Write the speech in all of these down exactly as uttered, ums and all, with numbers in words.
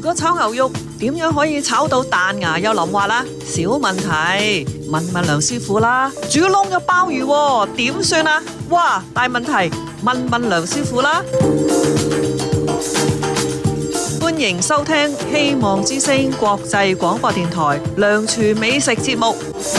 果炒牛肉點樣可以炒到彈牙又腍滑啦？小問題，問問梁師傅啦。煮燶咗鮑魚喎，點算啊？哇，大問題，問問梁師傅啦。歡迎收聽希望之聲國際廣播電台梁廚美食節目。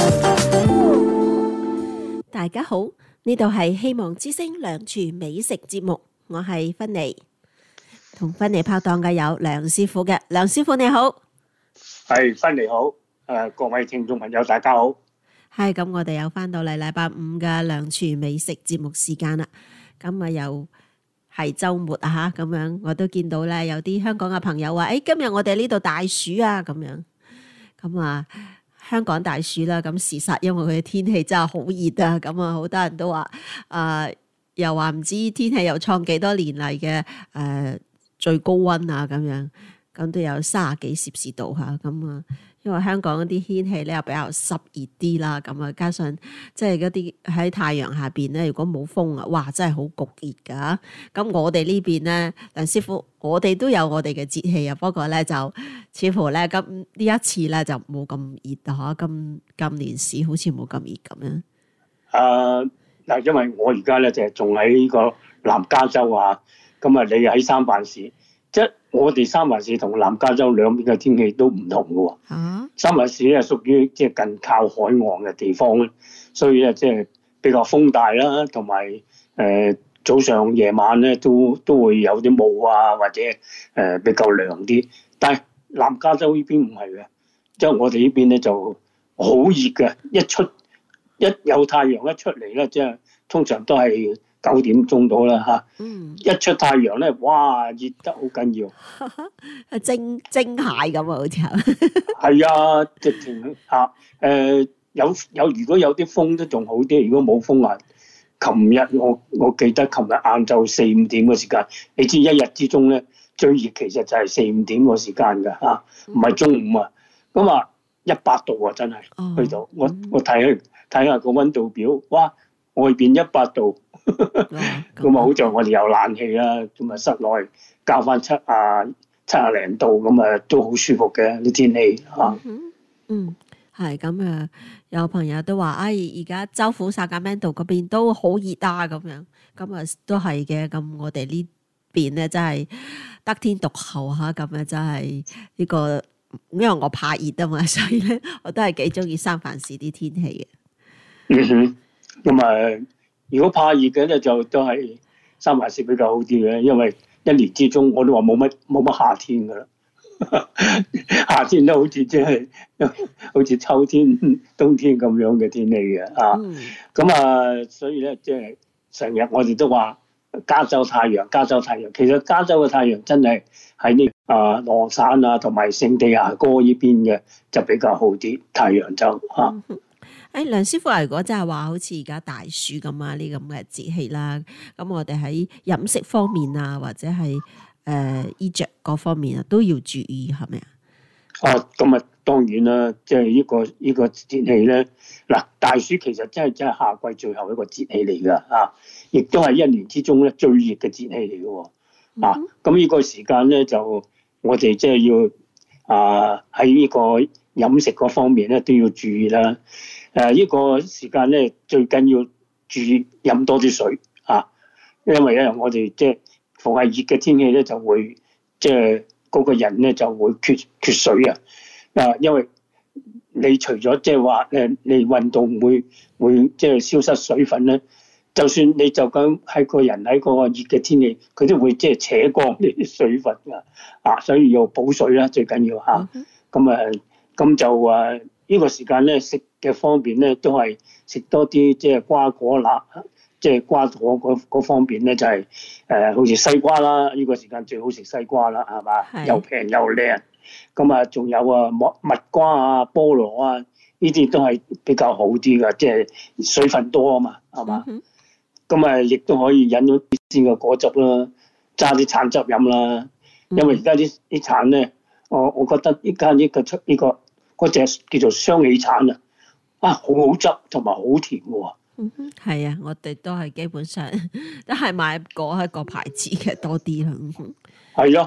大家好，呢度係希望之聲梁廚美食節目，我係芬妮，同芬妮拍檔嘅有梁師傅嘅。梁師傅你好。 係，芬妮好。誒，各位聽眾朋友大家好。 係，咁我哋又翻到嚟禮拜五嘅梁廚美食節目時間啦。咁啊又係週末啊嚇，咁樣我都見到咧有啲香港嘅朋友話：誒今日我哋呢度大暑啊咁樣。咁啊香港大暑啦，咁事實因為佢嘅天氣真係好熱啊，咁啊好多人都話啊、呃，又話唔知天氣又創幾多年嚟嘅誒最高溫啊咁樣，咁都有三十幾攝氏度嚇，咁啊。因為香港嗰啲天氣咧又比較濕熱啲啦，咁啊加上即係嗰啲喺太陽下邊咧，如果冇風啊，哇真係好焗熱噶。咁我哋呢邊咧，梁師傅，我哋都有我哋嘅節氣啊，不過咧就似乎咧今呢一次咧就冇咁熱啊，今今年市好似冇咁熱咁樣。 誒嗱，因為我而家咧就係仲喺呢個南加州啊，咁啊你喺三藩市，即係我哋三藩市同南加州兩邊嘅天氣都唔同嘅喎。 啊， 三藩市咧屬於即係近靠海岸嘅地方咧，所以咧即係比較風大啦，同埋誒早上夜晚咧都都會有啲霧啊，或者誒、呃、比較涼啲。但係南加州呢邊唔係嘅，即係我哋呢邊咧就好熱嘅，一出一有太陽一出嚟咧，即係通常都係九點鐘到啦嚇。 嗯， 一出太陽咧，哇熱得好緊要， 蒸蒸蟹咁啊，好似係。 係啊，直情啊誒有有如果有啲風都仲好啲，如果冇風啊，琴日我我記得琴日晏晝四五點嘅時間，你知一日之中咧最熱其實就係四五點個時間㗎嚇，唔係中午啊，咁啊一百度啊真係去到，我我睇下睇下個溫度表，哇外邊一百度。咁啊，好在我哋有冷氣啦，咁啊室內校翻七啊七啊零度，咁啊都好舒服嘅啲天氣嚇。 嗯，係咁啊，有朋友都話：哎，而家州府薩加門度嗰邊都好熱啊，咁樣，咁啊都係嘅。咁我哋呢邊咧真係得天獨厚嚇，咁啊真係呢個，因為我怕熱啊嘛，所以咧我都係幾中意三藩市啲天氣嘅。 嗯哼，咁啊。如果怕熱嘅咧，就都係三藩市比較好啲嘅，因為一年之中我都話冇乜冇乜夏天噶啦，夏天都好似即係好似秋天、冬天咁樣嘅天氣嘅啊。咁、嗯、啊，所以咧即係成日我哋都話加州太陽，加州太陽。其實加州嘅太陽真係喺呢啊羅山啊同埋聖地牙哥呢邊嘅就比較好啲，太陽就啊。嗯誒，梁師傅，如果真係話好似而家大暑咁啊，呢咁嘅節氣啦，咁我哋喺飲食方面啊，或者係誒衣着各方面啊，都要注意，係咪啊？ 啊，咁啊，當然啦，即係呢個呢個節氣咧，嗱，大暑其實真係真係夏季最後一個節氣嚟噶啊，亦都係一年之中咧最熱嘅節氣嚟嘅喎啊。咁呢個時間咧就我哋即係要啊喺呢個飲食嗰方面咧都要注意啦。誒、呃、呢、這個時間咧，最緊要注意飲多啲水啊！因為咧，我哋即係逢係熱嘅天氣咧，就會即係嗰個人咧就會缺缺水啊！啊，因為你除咗即係話誒，你運動會會即係消失水分咧，就算你就咁喺個人喺嗰個熱嘅天氣，佢都會即係扯光呢啲水分㗎啊！所以要補水啦，最緊要嚇。咁啊，咁就啊〜呢個時間咧食嘅方面咧都係食多啲即係瓜果啦，即係瓜果嗰方面咧就係、是、誒、呃、好似西瓜啦，呢、這個時間最好食西瓜啦，係嘛？又平又靚。咁啊，仲有啊蜜蜜瓜啊、菠蘿啊，呢啲都係比較好啲㗎，即係水分多啊嘛，係嘛？咁啊，亦都可以飲到啲鮮嘅果汁啦，揸啲橙汁飲啦。因為而家啲啲橙咧，我我覺得依家呢個出呢個。嗰隻叫做雙喜橙啊，啊好好汁同埋好甜喎。 嗯哼，係啊，我哋都係基本上都係買嗰一個牌子嘅多啲啦。嗯哼， 係咯，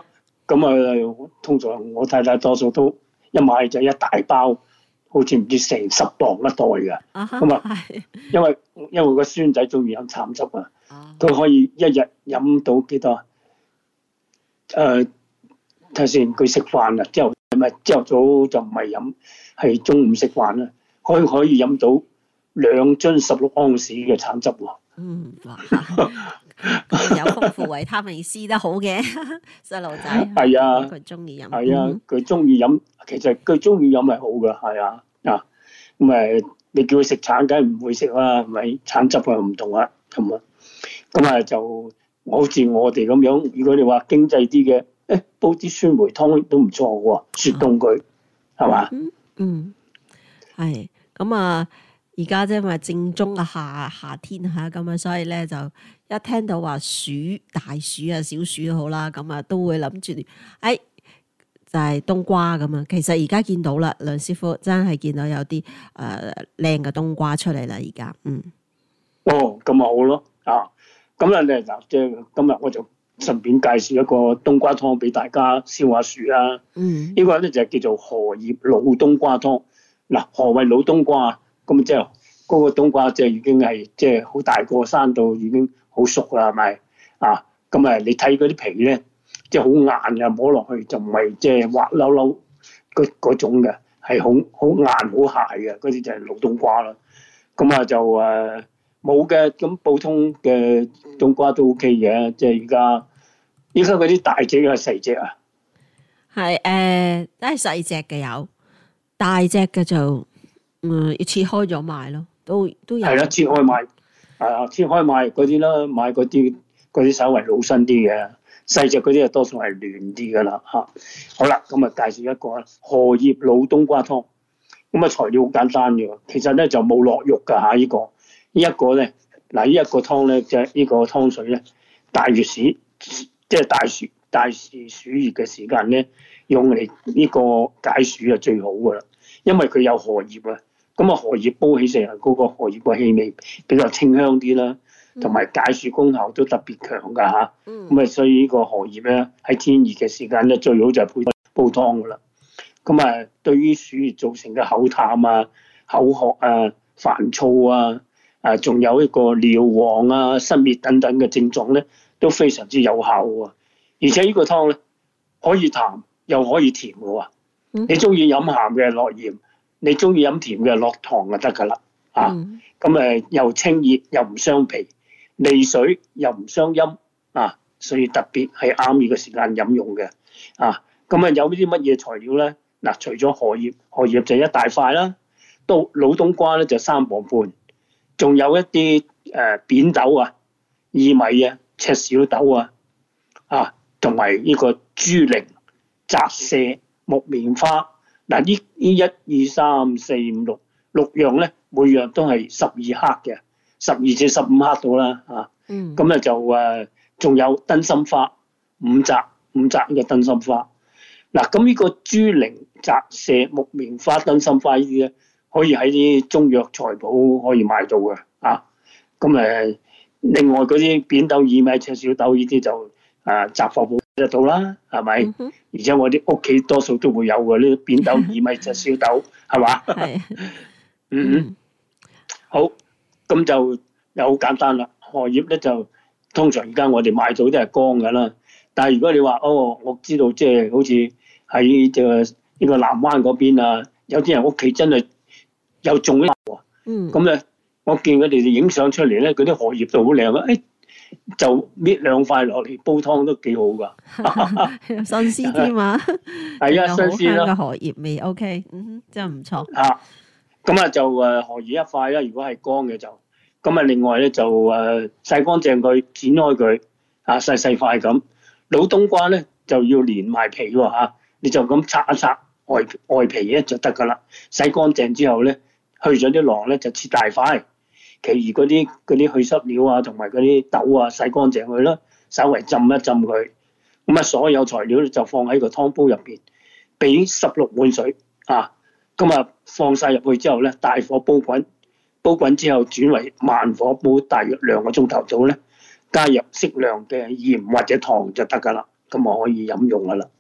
咁啊，通常我太太多數都一買就一大包，好似唔知成十磅一袋㗎。咁啊， 係因為因為個孫仔中意飲橙汁啊， 啊佢可以一日飲到幾多？誒睇下先，佢食飯啦，之後唔係朝頭早就唔係飲，係中午食飯啦，可以可以飲到兩樽十六盎司嘅橙汁喎。 嗯，哇！佢有豐富維他命 C 得好嘅細路仔， 係啊， 佢中意飲， 係啊，佢中意飲，其實佢中意飲係好㗎，係啊啊，咁誒你叫佢食橙，梗係唔會食啦，係咪？橙汁啊唔同啊，咁啊，咁啊就好似我哋咁樣，如果你話經濟啲嘅，誒煲啲酸梅湯都唔錯喎，雪凍佢係嘛？ 嗯嗯，係咁啊！而家即係咪正宗嘅夏夏天嚇咁啊，所以咧就一聽到話薯大薯啊、小薯都好啦，咁啊都會諗住，誒、哎、就係、是、冬瓜咁啊。其實而家見到啦，梁師傅真係見到有啲誒靚嘅冬瓜出嚟啦，而家嗯。 哦，咁咪好咯啊！咁啊咧嗱，即係今日我就順便介紹一個冬瓜湯俾大家消下暑啊。 嗯。 呢個咧就係叫做荷葉老冬瓜湯。嗱，何謂老冬瓜？咁即係嗰個冬瓜即係已經係即係好大個，生到已經好熟啦，係咪啊？咁啊，你睇嗰啲皮咧，即係好硬嘅，摸落去就唔係即係滑溜溜嗰嗰種嘅，係好好硬好鞋嘅，嗰啲就係老冬瓜啦。咁啊就誒冇嘅，咁普通嘅冬瓜都 OK 嘅，即係而家依家嗰啲大隻嘅細隻啊？ 係誒，都係細隻嘅有，大隻嘅就。嗯，要切開咗賣咯，都都有。 係啦，切開賣，啊，切開賣嗰啲啦，買嗰啲嗰啲稍為老身啲嘅，細隻嗰啲啊多數係嫩啲噶啦嚇。好啦，咁啊介紹一個荷葉老冬瓜湯。咁啊材料好簡單嘅，其實咧就冇落肉㗎嚇，依、這個呢一個咧嗱，呢一個湯咧即係呢個湯水咧，大熱時即係大暑大時暑熱嘅時間咧，用嚟呢個解暑啊最好㗎啦，因為佢有荷葉啊。咁啊，荷葉煲起成日嗰個荷葉個氣味比較清香啲啦，同埋解暑功效都特別強㗎嚇。咁啊，所以呢個荷葉咧喺天熱嘅時間咧，最好就係配煲湯㗎啦。咁啊，對於暑熱造成嘅口淡啊、口渴啊、煩躁啊，啊，仲有一個尿黃啊、失滅等等嘅症狀咧，都非常之有效喎。而且呢個湯咧可以淡又可以甜嘅喎。你中意飲鹹嘅落鹽。你中意飲甜嘅落糖就得㗎啦，啊，咁誒又清熱又唔傷脾，利水又唔傷陰，啊，所以特別係啱呢個時間飲用嘅，啊，咁啊有啲乜嘢材料咧？嗱，除咗荷葉，荷葉就一大塊啦，到老冬瓜咧就三磅半，仲有一啲誒扁豆啊、薏米啊、赤小豆啊，啊，同埋呢個豬苓、澤瀉、木棉花。嗱，呢呢一二三四五六六樣咧，每樣都係十二克嘅，十二至十五克到啦嚇。咁咧、嗯、就誒，仲、呃、有燈芯花五紮五紮呢個燈芯花。嗱，咁呢個豬苓、澤瀉、木棉花、燈芯花呢啲咧，可以喺啲中藥材鋪可以買到嘅啊。咁誒，另外嗰啲扁豆、薏米、赤小豆呢啲就誒雜貨鋪得到啦，係咪？嗯、哼而且我啲屋企多數都會有嘅呢啲扁豆、薏米、赤小豆，係嘛？係。嗯哼。好，咁就又好簡單啦。荷葉咧就通常而家我哋買到都係乾嘅啦。但係如果你話哦，我知道即係好似喺即係呢個南灣嗰邊啊，有啲人屋企真係有種啲喎。嗯。咁咧，我見佢哋影相出嚟咧，嗰啲荷葉都好靚啊！誒、哎，就搣兩塊落嚟煲湯都幾好噶。 新鮮添嘛？ 係啊，新鮮啦。 嘅荷葉味 OK，嗯哼，真係唔錯。 啊，咁啊就誒荷葉一塊啦。如果係乾嘅就，咁啊另外咧就誒洗乾淨佢，剪開佢，啊細細塊咁。老冬瓜咧就要連埋皮喎嚇，你就咁拆一拆外外皮咧就得噶啦。洗乾淨之後咧，去咗啲囊咧就切大塊，其餘嗰啲嗰啲去濕料啊同埋嗰啲豆啊洗乾淨佢啦，稍微浸一浸佢。咁啊所有材料咧就放喺個湯煲入邊，俾十六碗水啊。咁啊放晒入去之後咧，大火煲滾，煲滾之後轉為慢火煲，大約兩個鐘頭左右咧。加入適量嘅鹽或者糖就得㗎啦，咁我可以飲用㗎啦。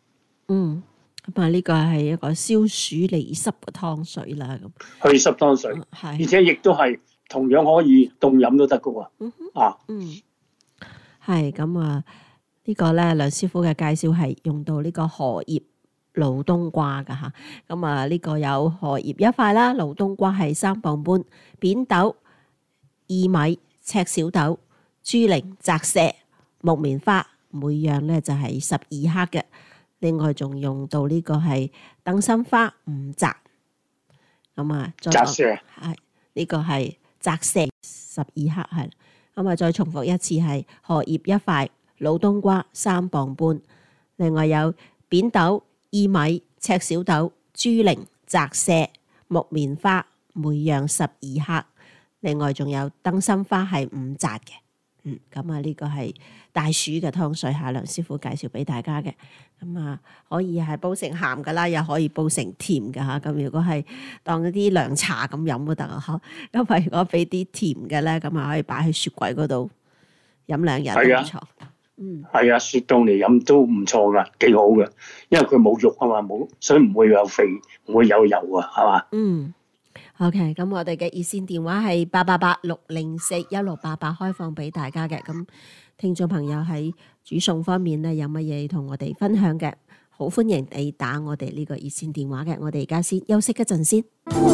嗯，咁啊呢個係一個消暑利濕嘅湯水啦，咁去濕湯水， 係， 而且亦都係同樣可以凍飲都得噶喎。 嗯哼， 啊， 嗯，係咁啊，呢個咧梁師傅嘅介紹係用到呢個荷葉老冬瓜噶吓，咁啊呢個有荷葉一塊啦，老冬瓜係三磅半，扁豆、薏米、赤小豆、豬苓、澤瀉、木棉花，每樣咧就係十二克嘅。另外仲用到呢個係燈芯花五扎，咁啊再澤瀉係呢個係澤瀉十二克係，咁啊再重複一次係荷葉一塊，老冬瓜三磅半，另外有扁豆、薏米、赤小豆、豬苓、澤瀉、木棉花，每樣十二克，另外仲有燈芯花係五扎嘅。嗯，咁啊呢個係大暑嘅湯水嚇，梁師傅介紹俾大家嘅。咁啊可以係煲成鹹噶啦，又可以煲成甜嘅嚇。咁如果係當一啲涼茶咁飲都得啊嚇。因為如果俾啲甜嘅咧，咁啊可以擺喺雪櫃嗰度飲兩日都唔錯。嗯，係啊，雪凍嚟飲都唔錯噶，幾好嘅，因為佢冇肉啊嘛，冇，所以唔會有肥，唔會有油啊，係嘛？ 嗯。OK， 咁我哋嘅熱線電話係八八八六零四一六八八，開放俾大家嘅。咁聽眾朋友喺煮餸方面咧，有乜嘢同我哋分享嘅，好歡迎你打我哋呢個熱線電話嘅。我哋而家先休息一陣先。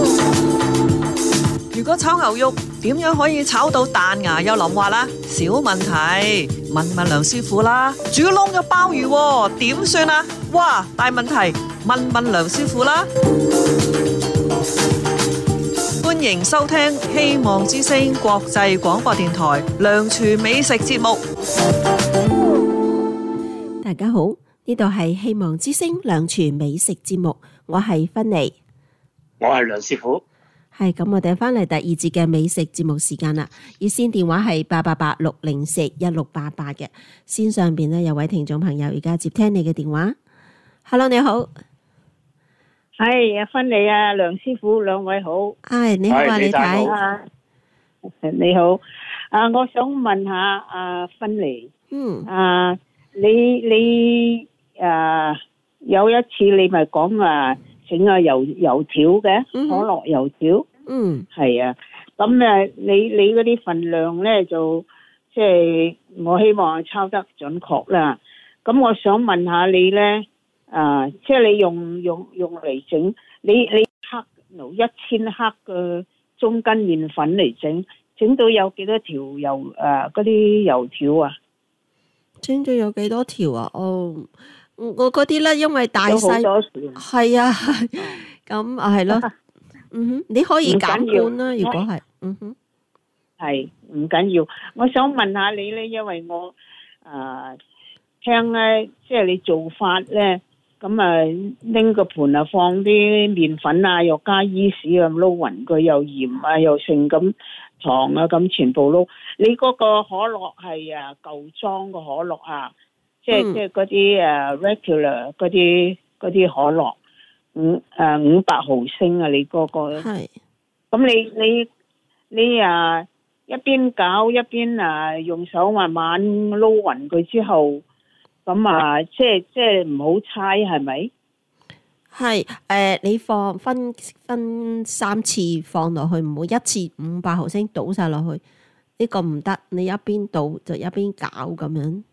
如果炒牛肉點樣可以炒到彈牙又腍滑啦？小問題，問問梁師傅啦。煮燶咗鮑魚點算啊？哇，大問題，問問梁師傅啦。歡迎收聽希望之聲國際廣播電台梁廚美食節目。 大家好，呢度係希望之聲梁廚美食節目，我係芬妮， 我係梁師傅。 係咁，我哋翻嚟第二節嘅美食節目時間啦。熱線電話係八八八六零四一六八八嘅。線上邊呢有位聽眾朋友而家接聽你嘅電話。Hello， 你好。 係阿芬妮啊，梁師傅兩位好。 係你好啊，李太。 你好，啊，我想問下阿芬妮， 嗯， 啊，你你誒有一次你咪講啊整個油油條嘅可樂油條， 嗯， 係啊，咁誒你你嗰啲份量咧就即係我希望抄得準確啦。咁我想問下你咧。啊！即係你用用用嚟整，你你克攞一千克嘅中筋麵粉嚟整，整到有幾多條油誒嗰啲油條啊？ 整咗有幾多條啊？哦，我嗰啲咧，因為大細係啊，咁啊係咯，嗯哼，你可以減半啦，如果係，嗯哼， 係唔緊要。我想問下你咧，因為我誒聽咧，即係你做法咧。咁啊，拎個盤啊，放啲麵粉啊，又加伊士啊，撈勻佢，又鹽啊，又剩咁糖啊，咁全部撈。你嗰個可樂係啊舊裝個可樂啊，即係即係嗰啲誒 regular 嗰啲嗰啲可樂，五誒五百毫升啊，你嗰個。係。咁你你你啊一邊攪一邊啊用手慢慢撈勻佢之後。咁啊，即係即係唔好猜，係咪？ 係誒、呃，你放分分三次放落去，唔好一次五百毫升倒晒落去，呢、這個唔得。你一邊倒就一邊攪咁樣。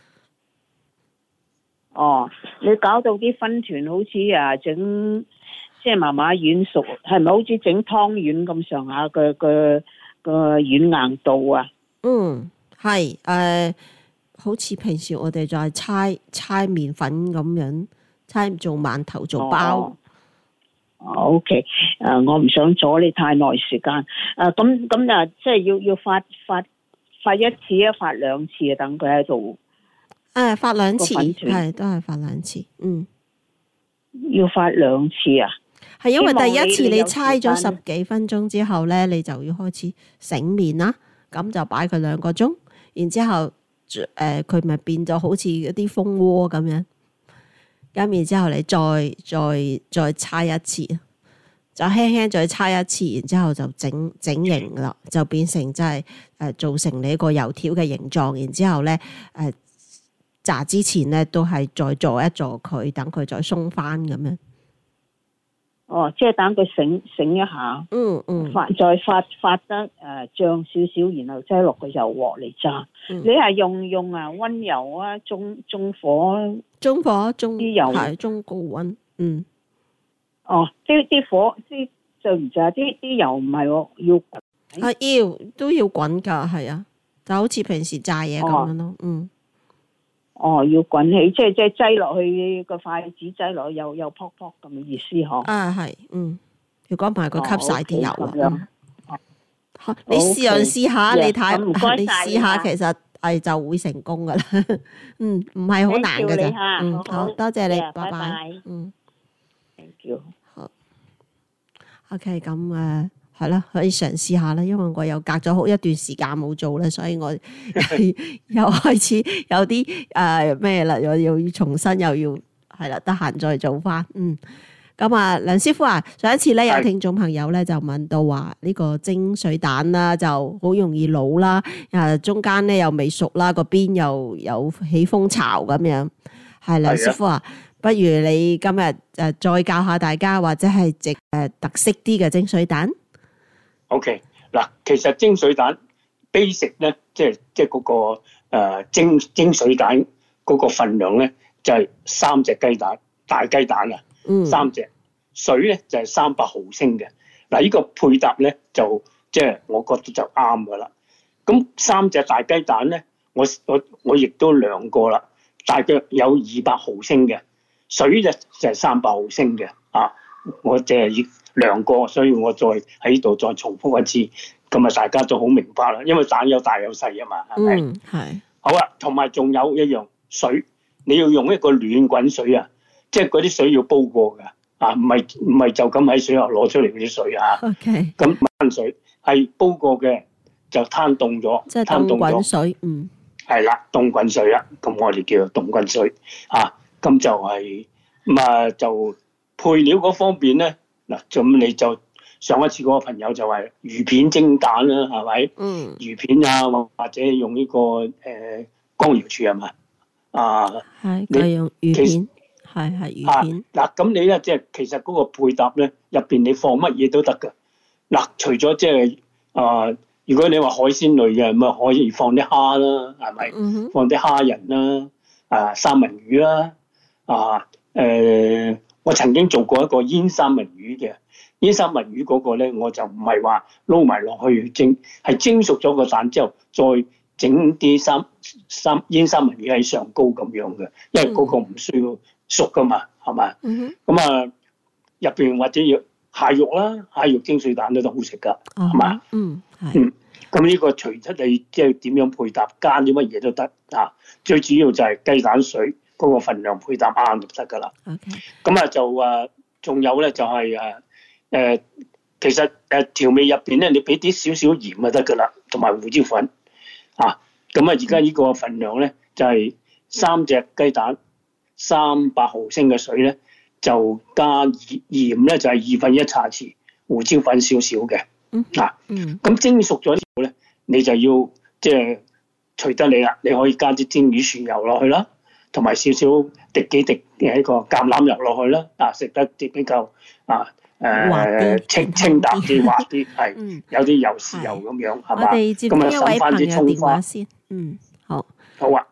哦，你搞到啲分團好似啊整，即係麻麻軟熟，係咪好似整湯圓咁上下嘅嘅嘅軟硬度啊？嗯， 係誒。呃好似平時我哋就係猜猜麵粉咁樣，猜做饅頭做包。 哦，OK，誒，我唔想阻你太耐時間。誒，咁咁啊，即係要要發發發一次啊，發兩次啊，等佢喺度。 誒，發兩次，係都係發兩次。嗯， 要發兩次啊？ 係因為第一次你猜咗十幾分鐘之後咧，你就要開始醒麵啦。咁就擺佢兩個鐘，然之後。誒，佢咪、呃、變咗好似一啲蜂窩咁樣，咁然之後你再再再猜一次，就輕輕再猜一次，然之後就整整形啦，就變成即係誒做成你一個油條嘅形狀，然之後咧誒炸之前咧，都係再做一做佢，等佢再鬆翻咁樣。 哦，即係等佢醒醒一下， 嗯嗯， 發再發發得誒漲少少，然後擠落個油鑊嚟炸。 嗯你係用用啊溫油啊，中中火？ 中火中啲油係中高溫。嗯。 哦，啲啲火啲就唔就係啲啲油唔係喎，要啊要都要滾㗎，係啊，就好似平時炸嘢咁樣咯。嗯。 哦，要滾起，即係即係擠落去個筷子擠落去，又又撲撲咁嘅意思嗬。 啊係，嗯，如果唔係佢吸晒啲油哦，OK，咁樣啊。嗯你試樣試下， OK， 你睇， 唔該你試下， 晒你啊其實係就會成功噶啦。嗯，唔係好難噶 Thank you 你咋。 嚇嗯， 好好多謝你， 好拜拜拜拜。 嗯 Thank you。 ，OK，咁誒係啦，可以嘗試下啦，因為我又隔咗好一段時間冇做咧，所以我又開始有啲誒咩啦，又又要重新又要係啦，得閒再做翻。嗯。咁啊，梁師傅啊，上一次咧有聽眾朋友咧就問到話呢個蒸水蛋啦，就好容易老啦，啊中間咧又未熟啦，個邊又有起風巢咁樣。係梁師傅啊，不如你今日誒再教下大家，或者係直誒特色啲嘅蒸水蛋。 OK， 嗱，其實蒸水蛋 basic 咧，即係即係嗰個誒蒸蒸水蛋嗰個份量咧，就係三隻雞蛋，大雞蛋啊。 嗯， 三隻水咧就係三百毫升嘅。嗱，呢個配搭咧就即係我覺得就啱噶啦。咁三隻大雞蛋咧，我我我亦都量過啦，大約有二百毫升嘅水咧就係三百毫升嘅啊。我淨係量過，所以我再喺呢度再重複一次，咁啊大家都好明白啦。因為蛋有大有細啊嘛，係咪？ 嗯，係。 好啊，同埋仲有一樣水，你要用一個暖滾水啊。即係嗰啲水要煲過㗎，啊，唔係唔係就咁喺水喉攞出嚟嗰啲水啊。 OK。 咁溫水係煲過嘅，就攤凍咗， 即係凍滾水，嗯。 係啦，凍滾水啦，咁我哋叫做凍滾水啊。咁就係咁啊，就配料嗰方面咧，嗱，咁你就上一次嗰個朋友就話魚片蒸蛋啦，係咪？ 嗯。 魚片啊，或者用呢、這個誒光瑤柱係嘛？啊， 係，佢用魚片。係係魚片嗱，咁、啊、你咧即係其實嗰個配搭咧入邊你放乜嘢都得㗎。嗱，除咗即係啊，如果你話海鮮類嘅，咁啊可以放啲蝦啦，係咪？嗯、哼放啲蝦仁啦，啊三文魚啦，啊誒、呃，我曾經做過一個煙三文魚嘅，煙三文魚嗰個咧我就唔係話撈埋落去蒸，係蒸熟咗個蛋之後再整啲三三煙三文魚喺上高咁樣嘅，因為嗰個唔需要熟噶嘛，係嘛？咁、嗯、啊，入邊或者要蟹肉啦，蟹肉蒸水蛋都都好食噶，係嘛、uh huh.？嗯，係。嗯，咁呢個隨出你即係點樣配搭，加啲乜嘢都得啊。最主要就係雞蛋水嗰個份量配搭啱就得噶啦。OK。咁啊就啊，仲有咧就係誒誒，其實誒調味入邊咧，你俾啲少少鹽就得噶啦，同埋胡椒粉啊。咁啊，而家呢個份量咧就係、是、三隻雞蛋。三百毫升嘅水咧，就加鹽鹽咧就係二分一茶匙，胡椒粉少少嘅。嗯，嗱，嗯，咁蒸熟咗之後咧，你就要即係隨得你啦，你可以加啲蒸魚豉油落去啦，同埋少少滴幾滴嘅一個橄欖油落去啦，啊，食得啲比較啊誒清清淡啲滑啲，係有啲油豉油咁樣，係嘛？ 我哋接呢一位朋友電話先。嗯，好。 好啊。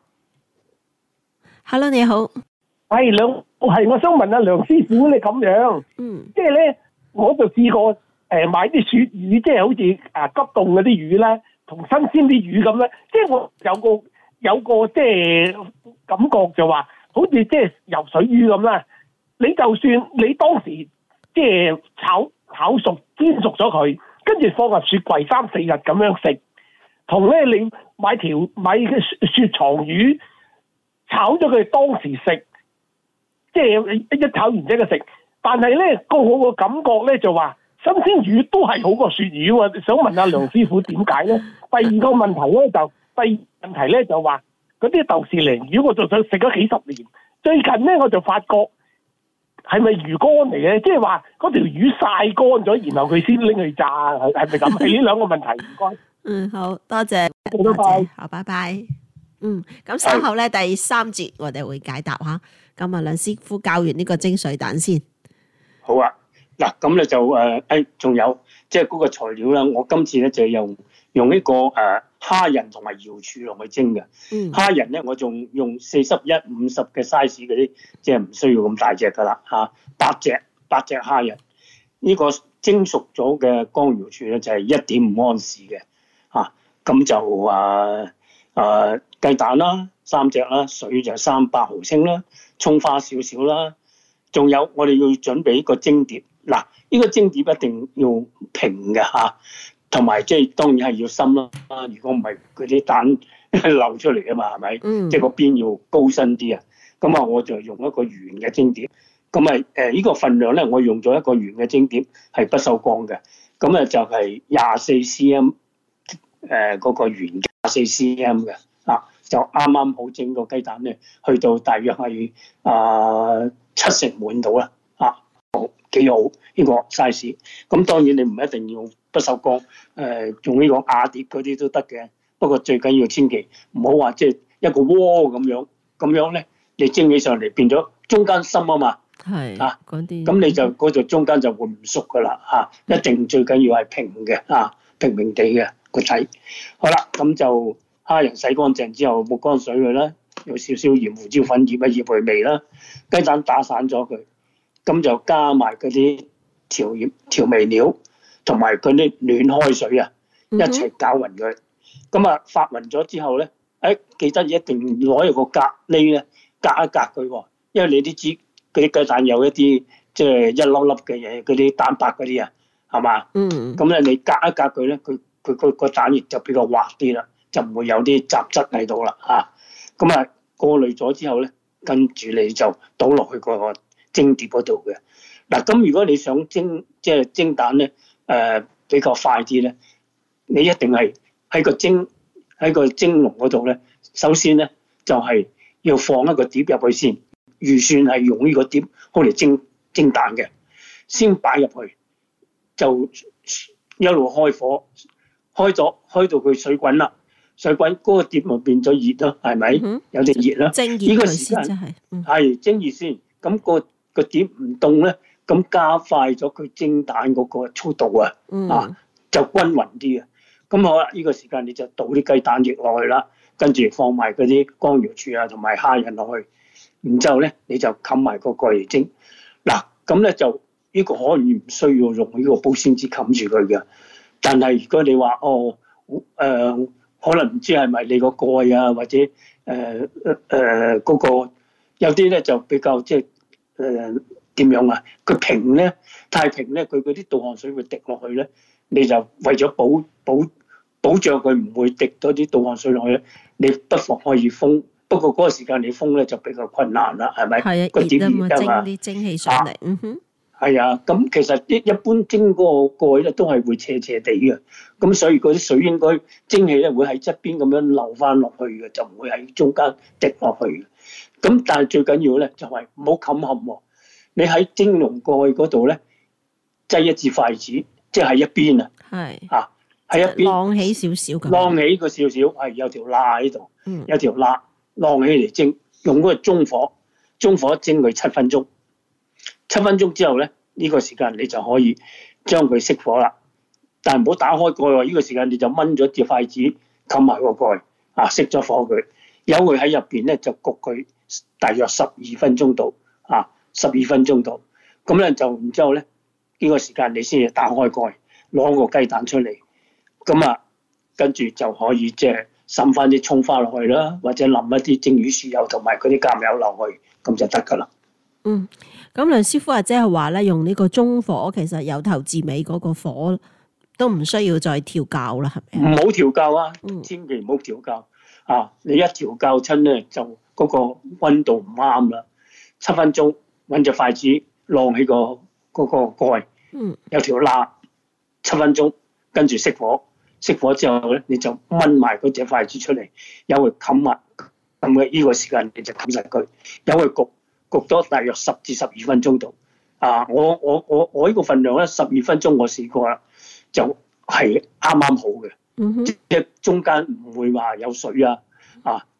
Hello， 你好。 係梁，係我想問下梁師傅你咁樣，嗯，即係咧，我就試過誒買啲鱈魚，即係好似啊急凍嗰啲魚咧，同新鮮啲魚咁咧，即係我有個有個即係感覺就話，好似即係游水魚咁啦。你就算你當時即係炒炒熟煎熟咗佢，跟住放入雪櫃三四日咁樣食，同咧你買條買嘅雪藏魚炒咗佢當時食。即係一炒完即刻食，但係咧個我個感覺咧就話新鮮魚都係好過鱈魚喎。想問下梁師傅點解咧？第二個問題咧就第二問題咧就話嗰啲豆豉鯪魚我就想食咗幾十年，最近咧我就發覺係咪魚乾嚟嘅？即係話嗰條魚曬乾咗，然後佢先拎去炸，係係咪咁？係呢兩個問題，唔該。 嗯，好多謝， 多謝， 好，拜拜。 嗯，咁稍後咧第三節我哋會解答吓。咁啊，梁師傅教完呢個蒸水蛋先。 好啊，嗱咁咧就誒，誒仲有即係嗰個材料啦。我今次咧就用用呢個誒蝦仁同埋瑤柱落去蒸嘅。 嗯， 蝦仁咧我仲用四十一、五十嘅 size 嗰啲，即係唔需要咁大隻噶啦嚇，八隻八隻蝦仁。呢個蒸熟咗嘅乾瑤柱咧就係一點五安士嘅嚇，咁就啊啊雞蛋啦三隻啦，水就三百毫升啦，葱花少少啦，仲有我哋要準備個蒸碟。嗱，呢個蒸碟一定要平嘅嚇，同埋即係當然係要深啦。如果唔係，嗰啲蛋流出嚟啊嘛，係咪？ 嗯， 即係個邊要高身啲啊。咁啊，我就用一個圓嘅蒸碟。咁啊誒，呢個份量咧，我用咗一個圓嘅蒸碟，係不鏽鋼嘅。咁啊就係廿四 cm 誒嗰個圓廿四 cm 嘅啊，就啱啱好蒸個雞蛋咧，去到大約係啊七成滿到啦啊，好幾好呢個 size。咁當然你唔一定要不鏽鋼，誒、呃、用呢個瓦碟嗰啲都得嘅。不過最緊要千祈唔好話即係一個鍋咁樣，咁樣咧你蒸起上嚟變咗中間深啊嘛。 係啊， 嗰啲咁你就嗰度中間就會唔熟噶啦嚇，一定最緊要係平嘅啊，平平地嘅個底。好啦，咁就蝦仁洗乾淨之後抹乾水佢啦，有少少鹽胡椒粉醃一醃佢味啦，雞蛋打散咗佢，咁就加埋嗰啲調鹽調味料同埋嗰啲暖開水啊，一齊攪勻佢。咁啊發勻咗之後咧，誒、哎、記得一定攞一個隔籬咧隔一隔佢喎，因為你啲知。嗰啲雞蛋有一啲即係一粒粒嘅嘢，嗰啲蛋白嗰啲啊，係嘛？嗯。咁咧你隔一隔佢咧，佢佢個個蛋液就比較滑啲啦，就唔會有啲雜質喺度啦嚇。咁啊過濾咗之後咧，跟住你就倒落去個蒸碟嗰度嘅。嗱，咁如果你想蒸即係蒸蛋咧，誒、呃、比較快啲咧，你一定係喺個蒸喺個蒸籠嗰度咧，首先咧就係、是、要放一個碟入去先。預算係用呢個碟好嚟蒸蒸蛋嘅，先擺入去，就一路開火，開咗開到佢水滾啦，水滾嗰個碟咪變咗熱咯，係咪？嗯、有啲熱啦。 蒸熱佢先真係。 係蒸熱先，咁、個個碟唔凍咧，咁加快咗佢蒸蛋嗰個速度啊，嗯、啊就均勻啲啊。咁好啦，呢、個時間你就倒啲雞蛋液落去啦，跟住放埋嗰啲乾瑤柱啊同埋蝦仁落去。然之後咧，你就冚埋個蓋嚟蒸。嗱，咁咧就呢個可以唔需要用呢個保鮮紙冚住佢嘅。但係如果你話哦，誒、呃、可能唔知係咪你個蓋啊，或者誒誒誒嗰個有啲咧就比較即係誒點樣啊？佢平咧太平咧，佢嗰啲倒汗水會滴落去咧，你就為咗保保保障佢唔會滴多啲倒汗水落去咧，你不妨可以封。不過嗰個時間你封咧就比較困難啦，係咪？ 係啊， 個碟熱啊嘛， 蒸啲蒸氣上嚟。嗯哼。 係啊，咁其實一一般蒸嗰個蓋咧都係會斜斜地嘅，咁所以嗰啲水應該蒸氣咧會喺側邊咁樣流翻落去嘅，就唔會喺中間滴落去嘅。咁但係最緊要咧就係唔好冚冚喎，你喺蒸籠蓋嗰度咧擠一支筷子，即係喺一邊啊。係。啊，喺一邊。 晾起少少咁。 晾起個少少，係有條罅喺度， 嗯、 有條罅。晾起嚟蒸，用嗰個中火，中火蒸佢七分鐘。七分鐘之後咧，呢、這個時間你就可以將佢熄火啦。但係唔好打開蓋喎，呢、這個時間你就掹咗隻筷子冚埋個蓋，啊熄咗火佢，由佢喺入邊咧就焗佢大約十二分鐘度，啊十二分鐘度。咁咧就然之後咧，呢、這個時間你先至打開蓋，攞個雞蛋出嚟，咁啊跟住就可以即係。滲翻啲葱花落去啦，或者淋一啲蒸魚豉油同埋嗰啲橄油落去，咁就得噶啦。 嗯，咁梁師傅啊，即係話咧，用呢個中火，其實由頭至尾嗰個火都唔需要再調校啦，係咪？唔好調校啊，嗯、千祈唔好調校啊！你一調校親咧，就嗰個溫度唔啱啦。七分鐘揾隻筷子晾起個嗰個蓋，嗯，有條罅，七分鐘跟住熄火。熄火之後咧，你就掹埋嗰隻筷子出嚟，由佢冚埋，咁嘅呢個時間你就冚實佢，由佢焗焗多大約十至十二分鐘度。啊，我我我我呢個份量咧，十二分鐘我試過啦，就係啱啱好嘅，即係、嗯、哼中間唔會話有水啊，啊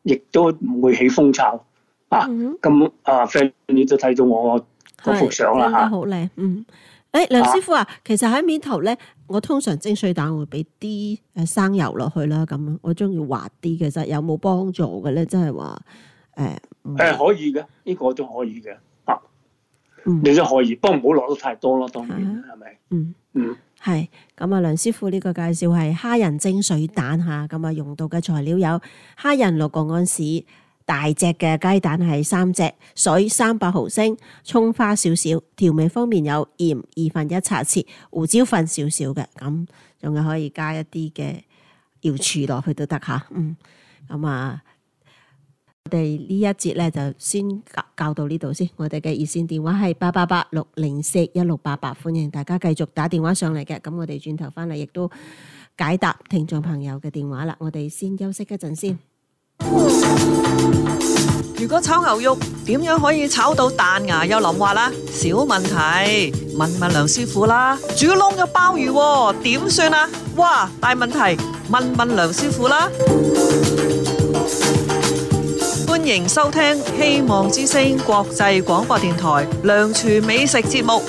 亦都唔會起蜂巢啊。咁啊 friend 你都睇到我嗰幅相啦嚇， 好靚。嗯，誒梁師傅啊，其實喺面頭咧，我通常蒸水蛋會俾啲誒生油落去啦，咁樣我中意滑啲，其實有冇幫助嘅咧？即係話誒誒可以嘅，呢、呢個都可以嘅啊。 嗯、 你都可以，不過唔好落得太多咯，當然係咪？ 嗯嗯， 係咁啊，梁師傅呢個介紹係蝦仁蒸水蛋嚇，咁啊用到嘅材料有蝦仁六個安士，大隻嘅雞蛋係三隻，水三百毫升，葱花少少，調味方面有鹽二分一茶匙，胡椒粉少少嘅，咁仲有可以加一啲嘅瑤柱落去都得嚇。嗯，咁啊。我哋呢一節咧就先教教到呢度先，我哋嘅熱線電話係八八八六零四一六八八，歡迎大家繼續打電話上嚟嘅。咁我哋轉頭翻嚟亦都解答聽眾朋友嘅電話啦。我哋先休息一陣先。 如果炒牛肉點樣可以炒到彈牙又腍滑啦？小問題，問問梁師傅啦。煮燶嘅鮑魚點算啊？哇，大問題，問問梁師傅啦。歡迎收聽希望之聲國際廣播電台梁廚美食節目。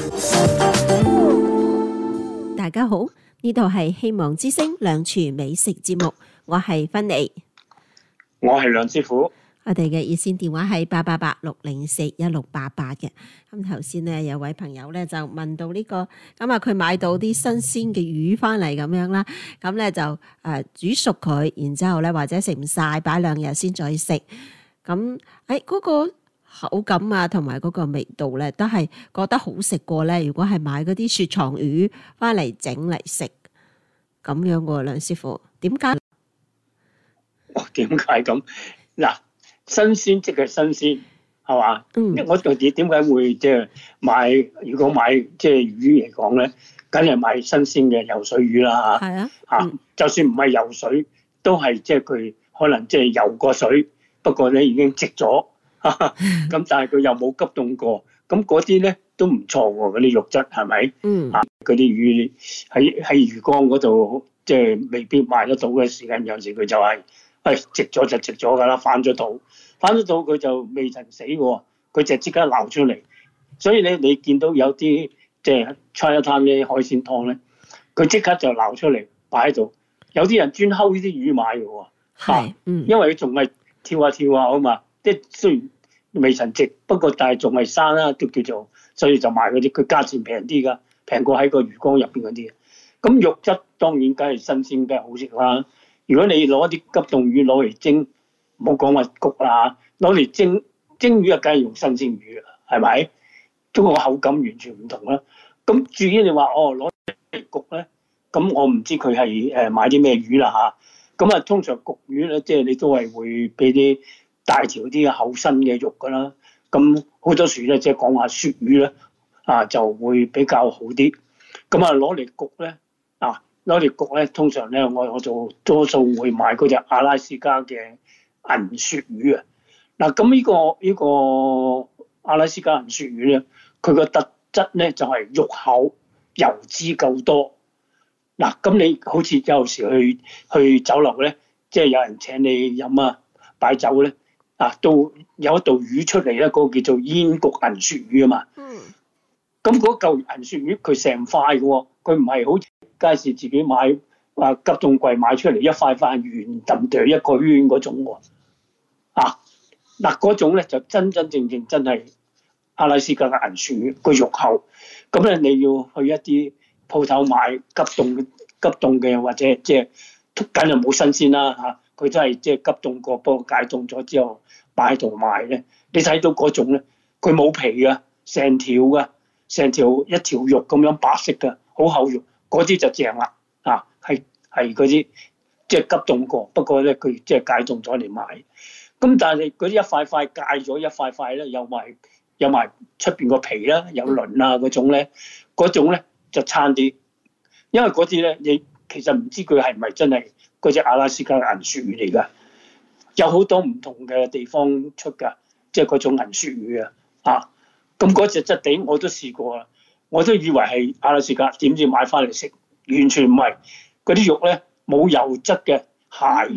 大家好，呢度係希望之聲梁廚美食節目，我係芬妮， 我係梁師傅。 我哋嘅熱線電話係八八八六零四一六八八嘅。咁頭先呢，有位朋友咧就問到呢、這個，咁啊佢買到啲新鮮嘅魚翻嚟咁樣啦，咁咧就誒、呃、煮熟佢，然之後咧或者食唔晒，擺兩日先再食。咁誒嗰個口感啊，同埋嗰個味道咧，都係覺得好食過咧。如果係買嗰啲雪藏魚翻嚟整嚟食咁樣喎，梁師傅點解？ 哦，點解咁？嗱，新鮮即係新鮮，係嘛？嗯。我哋點解會即係買？如果買即係魚嚟講咧，梗係買新鮮嘅游水魚啦嚇。係啊。嚇、嗯，就算唔係游水，都係即係佢可能即係游過水。不過咧已經積咗，咁但係佢又冇急凍過，咁嗰啲咧都唔錯喎，嗰啲肉質係咪？嗯。啊，嗰啲魚喺喺魚缸嗰度，即係未必賣得到嘅時間，有時佢就係誒積咗就積咗㗎啦，反咗肚，反咗肚佢就未曾死喎，佢就即刻撈出嚟。所以咧，你見到有啲即係餐一攤嘅海鮮湯咧，佢即刻就撈出嚟擺喺度。有啲人專睺呢啲魚買嘅喎，係，嗯，因為佢仲係。跳下跳下好嘛，即係雖然未曾值，不過但係仲係生啦，都叫做，所以就賣嗰啲，佢價錢平啲㗎，平過喺個魚缸入邊嗰啲。咁肉質當然梗係新鮮，梗係好食啦。如果你攞啲急凍魚攞嚟蒸，唔好講話焗啦，攞嚟蒸蒸魚啊，梗係用新鮮魚啊，係咪？不過口感完全唔同啦。咁至於你話哦攞嚟焗咧，咁我唔知佢係誒買啲咩魚啦嚇。咁啊，通常焗魚咧，即係你都係會俾啲大條啲嘅厚身嘅肉噶啦。咁好多時咧，即係講話鱈魚咧，啊就會比較好啲。咁啊，攞嚟焗咧，啊攞嚟焗咧，通常咧，我我就多數會買嗰隻阿拉斯加嘅銀鱈魚啊。嗱，咁呢個呢個阿拉斯加銀鱈魚咧，佢個特質咧就係肉厚、油脂夠多。嗱，咁你好似有時去去酒樓咧，即係有人請你飲啊擺酒咧，啊都有一道魚出嚟咧，嗰個叫做煙焗銀鱈魚啊嘛。嗯。咁嗰嚿銀鱈魚佢成塊嘅喎，佢唔係好似街市自己買啊急凍櫃買出嚟一塊塊圓揼哚一個圈嗰種喎。啊，嗱嗰種咧就真真正正真係阿拉斯加嘅銀鱈魚，個肉厚。咁咧你要去一啲鋪頭買急凍急凍嘅，或者即係梗係冇新鮮啦嚇，佢都係即係急凍過，不過解凍咗之後擺喺度賣咧。你睇到嗰種咧，佢冇皮噶，成條噶，成條一條肉咁樣白色噶，好厚肉，嗰啲就正啦嚇，係係嗰啲即係急凍過，不過咧佢即係解凍咗嚟賣。咁但係嗰啲一塊塊戒咗一塊塊咧，有埋有埋出邊個皮啦，有鱗啊嗰種咧，嗰種咧。就差啲，因為嗰啲咧，你其實唔知佢係唔係真係嗰隻阿拉斯加嘅銀鱈魚嚟㗎，有好多唔同嘅地方出㗎，即係嗰種銀鱈魚啊，啊，咁嗰隻質地我都試過啦，我都以為係阿拉斯加，點知買翻嚟食，完全唔係，嗰啲肉咧冇油質嘅，鞋嘅，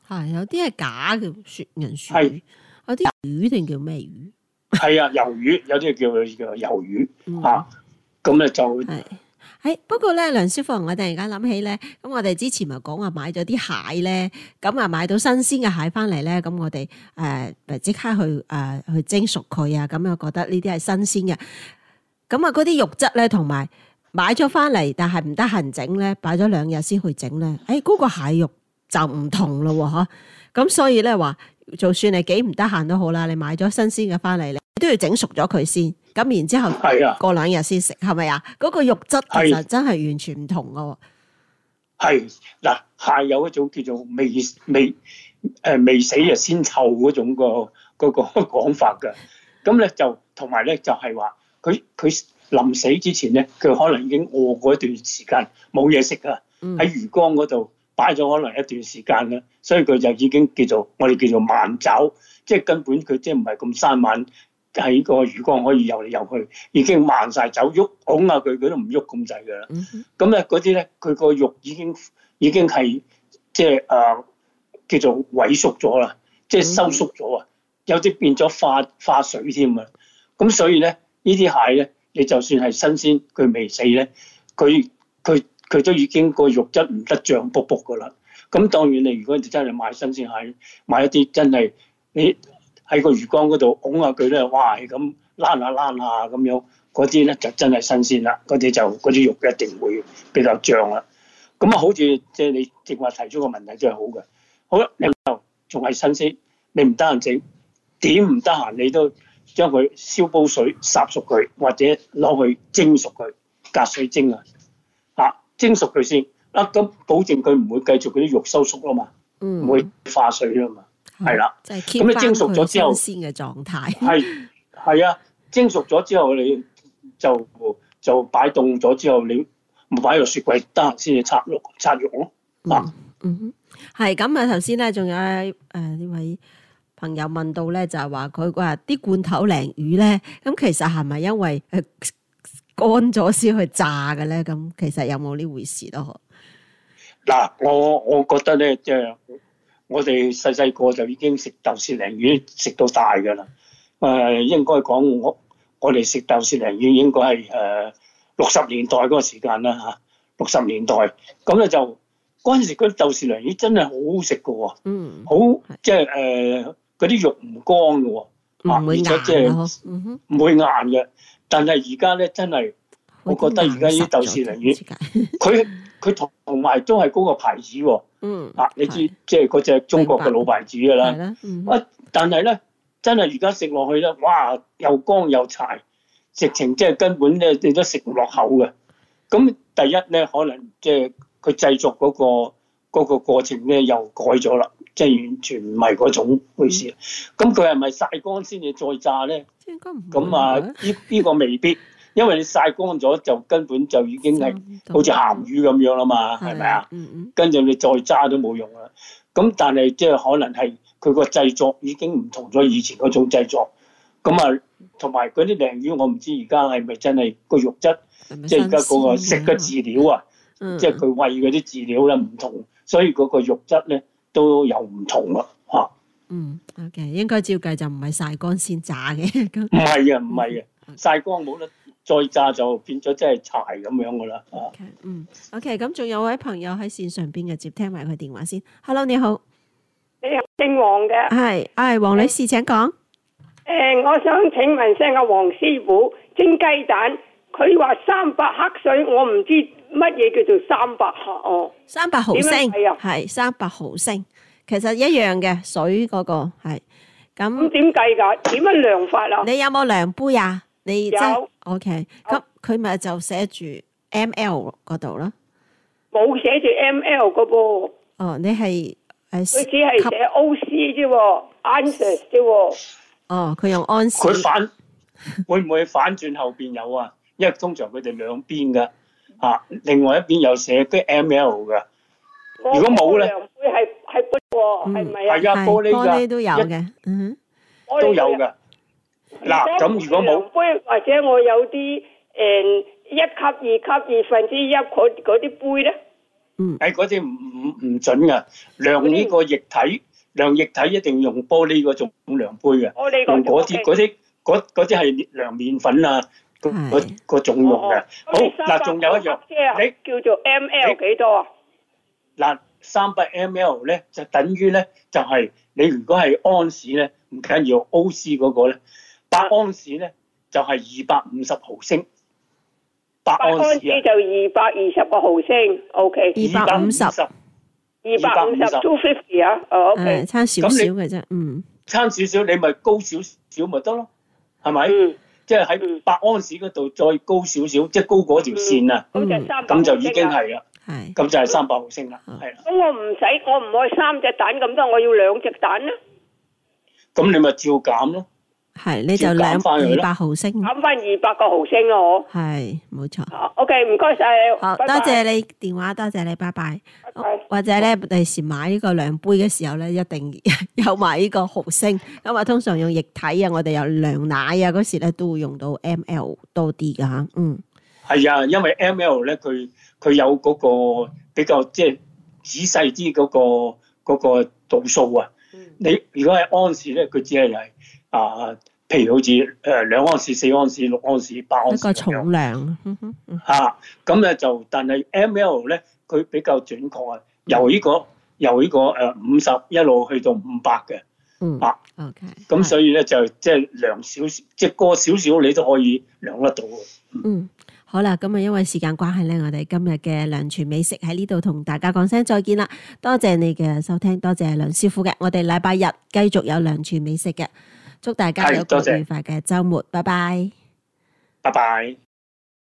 係有啲係假嘅雪銀鱈魚，有啲魚定叫咩魚？ 係啊，魷魚有啲叫叫魷魚嚇，咁咧就係。誒不過咧，梁師傅，我突然間諗起咧，咁我哋之前咪講話買咗啲蟹咧，咁啊買到新鮮嘅蟹翻嚟咧，咁我哋誒誒即刻去誒、呃、去蒸熟佢啊，咁又覺得呢啲係新鮮嘅。咁啊嗰啲肉質咧，同埋買咗翻嚟，但係唔得閒整咧，擺咗兩日先去整咧，誒、哎、嗰、嗰個蟹肉就唔同咯喎，嗬。咁所以咧話，就算你幾唔得閒都好啦，你買咗新鮮嘅翻嚟咧，都要整熟咗佢先。咁然之後，過兩日先食，係咪啊？嗰、嗰個肉質其實真係完全唔同噶喎。 係嗱，蟹有一種叫做未未誒未死啊先臭嗰種個嗰個講法㗎。咁咧就同埋咧就係話，佢佢臨死之前咧，佢可能已經餓過一段時間，冇嘢食啊，喺魚缸嗰度擺咗可能一段時間啦，所以佢就已經叫做我哋叫做慢走，即係根本佢即係唔係咁生猛。喺個魚缸可以游嚟游去，已經慢晒走，喐拱下佢，佢都唔喐咁滯㗎啦。咁咧嗰啲咧，佢個肉已經已經係即係誒叫做萎縮咗啦，即係收縮咗啊，有啲變咗化化水添啊。咁所以咧，呢啲蟹咧，你就算係新鮮，佢未死咧，佢佢佢都已經個肉質唔得脹卜卜㗎啦。咁當然你如果你真係買新鮮蟹，買一啲真係你。喺個魚缸嗰度拱下佢咧，哇！咁躝下躝下咁樣，嗰啲咧就真係新鮮啦。嗰啲就嗰啲肉一定會比較脹啦。咁啊，好似即係你正話提出個問題真係好嘅。好啦，你就仲係新鮮，你唔得閒整，點唔得閒你都將佢燒煲水烚熟佢，或者攞去蒸熟佢，隔水蒸啊，嚇蒸熟佢先。啊，咁保證佢唔會繼續嗰啲肉收縮啦嘛，唔、嗯、會化水啦嘛。係啦，咁你蒸熟咗之後， 新鮮嘅狀態係係啊，蒸熟咗之後你就就擺凍咗之後，你咪擺落雪櫃，得閒先至拆肉拆肉咯。啊， 嗯，係咁啊，頭先咧仲有誒呢位朋友問到咧，就係話佢話啲罐頭鯪魚咧，咁其實係咪因為誒乾咗先去炸嘅咧？咁其實有冇呢回事咯？ 嗱，我我覺得咧，即係。我哋細細個就已經食豆豉鯪魚食到大㗎啦。誒、呃，應該講我我哋食豆豉鯪魚應該係誒六十年代嗰個時間啦嚇。六十年代咁咧就嗰陣時嗰啲豆豉鯪魚真係好好食㗎喎。嗯。好即係誒嗰啲肉唔乾㗎喎。 唔會硬嘅。即係唔會硬嘅。但係而家咧真係，我覺得而家啲豆豉鯪魚，佢佢同同埋都係嗰個牌子喎。嗯，啊，你知即係嗰隻中國嘅老牌子㗎啦。係啦，嗯。啊，但係咧，真係而家食落去咧，哇，又乾又柴，直情即係根本咧，你都食唔落口嘅。咁第一咧，可能即係佢製作嗰個嗰個過程咧，又改咗啦，即係完全唔係嗰種回事。咁佢係咪曬乾先至再炸咧？應該唔係。咁啊，呢呢個未必。因為你曬乾咗就根本就已經係好似鹹魚咁樣啦嘛，係咪啊？跟住你再揸都冇用啦。咁但係即係可能係佢個製作已經唔同咗以前嗰種製作。咁啊，同埋嗰啲鯪魚，我唔知而家係咪真係個肉質，即係而家嗰個食嘅飼料啊，即係佢餵嗰啲飼料咧唔同，所以嗰個肉質咧都有唔同咯嚇。 嗯 ，OK， 應該照計就唔係曬乾先炸嘅。 唔係啊，唔係啊，曬乾冇得。再炸就變咗真係柴咁樣噶啦。 Okay, 嗯 ，OK， 咁仲有位朋友喺線上邊嘅，接聽埋佢電話先。Hello， 你好， 你係姓黃嘅。 係，係黃女士請講。誒、 呃，我想請問聲阿黃師傅蒸雞蛋，佢話三百克水，我唔知乜嘢叫做三百克哦。 三百毫升係三百毫升，其實一樣嘅水嗰、那個係。咁咁點計㗎？點樣量法啊？ 你有冇量杯啊？你有 OK，咁佢咪就寫住 M L 嗰度咯， 冇寫住 M L 嘅噃。 哦，你係誒， 佢只係寫 O C 啫，ounces 啫。 哦，佢用安士。 佢反會唔會反轉後邊有啊？因為通常佢哋兩邊嘅嚇，另外一邊有寫啲 M L 嘅。如果冇咧， 會係係玻璃，係咪啊？ 係啊，玻璃㗎， 玻璃都有嘅，嗯哼，都有嘅。嗱，咁如果冇杯，或者我有啲誒一級、二級、二分之一嗰嗰啲杯咧， 嗯， 誒嗰啲唔唔唔準噶，量呢個液體量液體一定要用玻璃嗰種量杯嘅， 玻璃用嗰啲嗰種嗰啲嗰嗰啲係量麵粉啊，嗰嗰係嗰種用嘅。好嗱，仲有一樣， 即係你叫做 M L 幾多啊？ 嗱三百 ml 咧就等於咧就係你如果係安士咧唔緊要 O C 嗰個咧，百安士咧就係二百五十毫升，百八安士安士啊， 就二百二十個毫升，OK， 二百五十二百五十 two fifty 啊，哦 OK， 誒差少少嘅啫，嗯， 差少少你咪高少少咪得咯，係咪？ 嗯， 即係喺百安士嗰度再高少少，即係高嗰條線啊， 咁就三百咁就已經係啦， 係咁就係三百毫升啦，係啦。 咁我唔使，我唔可以三隻蛋咁多，我要兩隻蛋啦， 咁你咪照減咯。 係，你就兩二百毫升， 減翻二百個毫升咯，我係冇錯。 好 OK，唔該晒你， 好多拜拜謝你電話，多謝你，拜拜。 拜拜或者咧，第時買呢個量杯嘅時候咧，一定有埋呢個毫升。咁啊，通常用液體啊，我哋有量奶啊，嗰時咧都會用到 M L 多啲噶吓。嗯， 係啊，因為 M L 咧，佢佢有嗰個比較即係仔細啲嗰個嗰個度數啊。你如果係安士咧，佢只係係啊，譬如好似誒兩安士、四安士、六安士、八安士一個重量。嗯哼嗯嚇，咁咧就，但係 M L 咧，佢比較準確啊，由呢個由呢個誒五十一路去到五百嘅。 嗯啊 ，OK。 咁所以咧就即係量少少，即係過少少你都可以量得到嘅。 嗯，好啦，咁啊，因為時間關係咧，我哋今日嘅梁廚美食喺呢度同大家講聲再見啦。多謝你嘅收聽，多謝梁師傅嘅。我哋禮拜日繼續有梁廚美食嘅，祝大家有個係多謝愉快嘅週末，拜拜。 拜拜。